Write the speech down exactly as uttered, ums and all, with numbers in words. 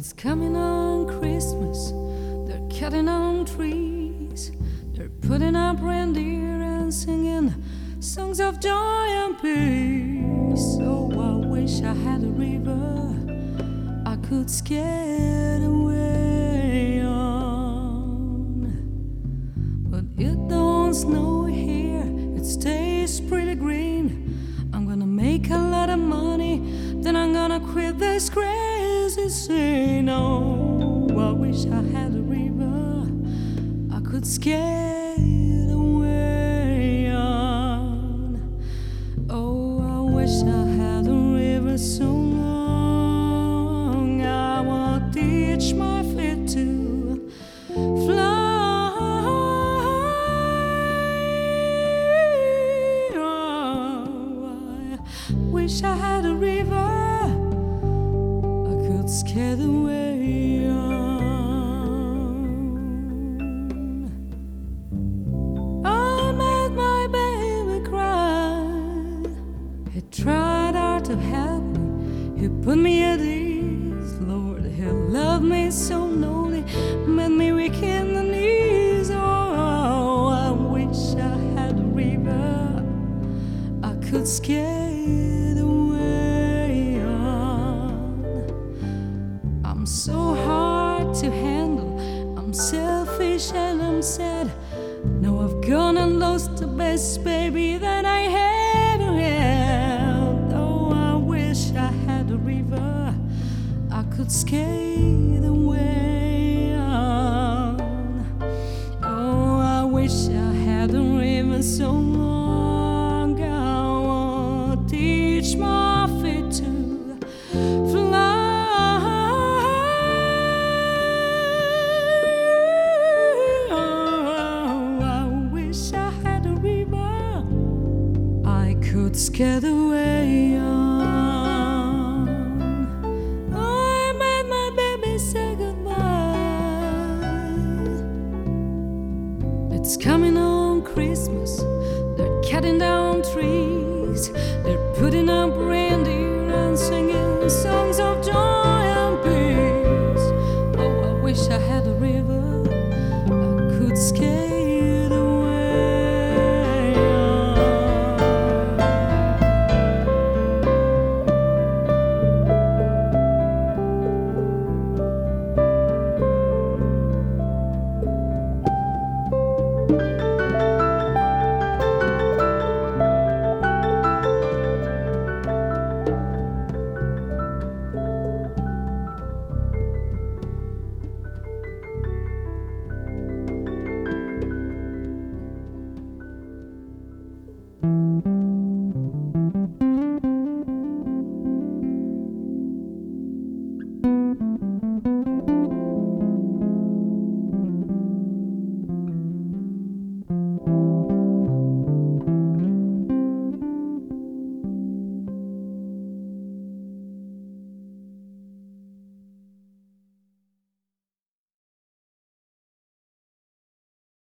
It's coming on Christmas, they're cutting on trees, they're putting up reindeer and singing songs of joy and peace. So I wish I had a river I could skate away on, but it don't snow here, it stays pretty green. I'm gonna make a lot of money, then I'm gonna quit this crazy scene. Oh, I wish I had a river I could skate away on. Oh, I wish I had a river so long I would teach my feet to fly. Wish I had a river I could skate away on. I made my baby cry. He tried hard to help me, he put me at ease. Lord, he loved me so lonely, made me weak in the knees. Oh, I wish I had a river I could skate away on. I'm so hard to handle, I'm selfish and I'm sad. Now I've gone and lost the best baby that I ever had. Oh, I wish I had a river I could skate away on. Oh, I wish I had a river so long I would teach my feet to fly. Oh, I wish I had a river I could skate away on. I made my baby say goodbye. It's coming on Christmas, they're cutting down trees, they're putting up reindeer and singing songs of joy and peace. Oh, I wish I had a river I could skate away on.